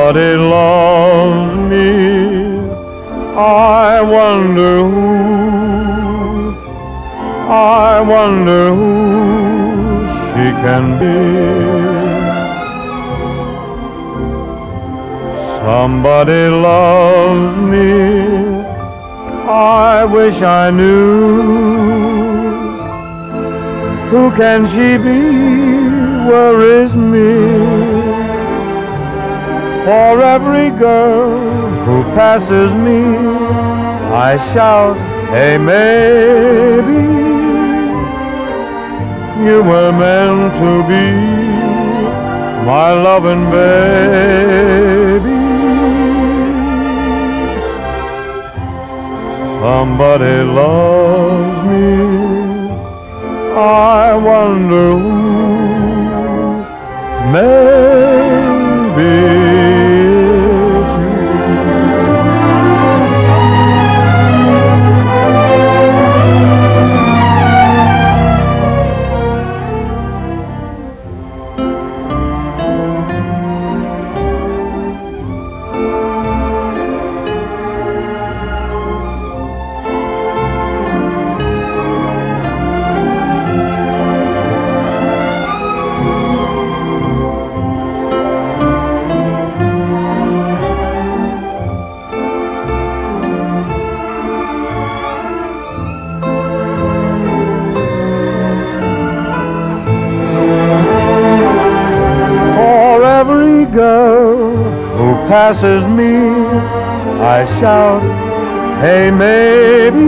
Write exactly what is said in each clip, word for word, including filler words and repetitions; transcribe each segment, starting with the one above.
Somebody loves me, I wonder who, I wonder who she can be. Somebody loves me, I wish I knew. Who can she be, where is me? For every girl who passes me, I shout, hey, maybe you were meant to be my loving baby. Somebody loves me, I wonder who, maybe. Girl who passes me, I shout, hey, maybe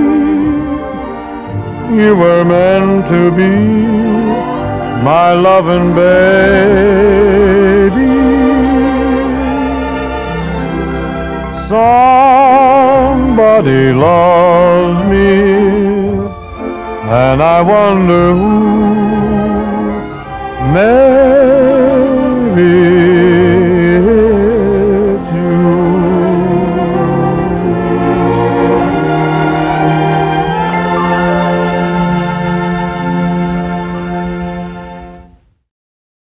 you were meant to be my loving baby. Somebody loves me, and I wonder who, maybe.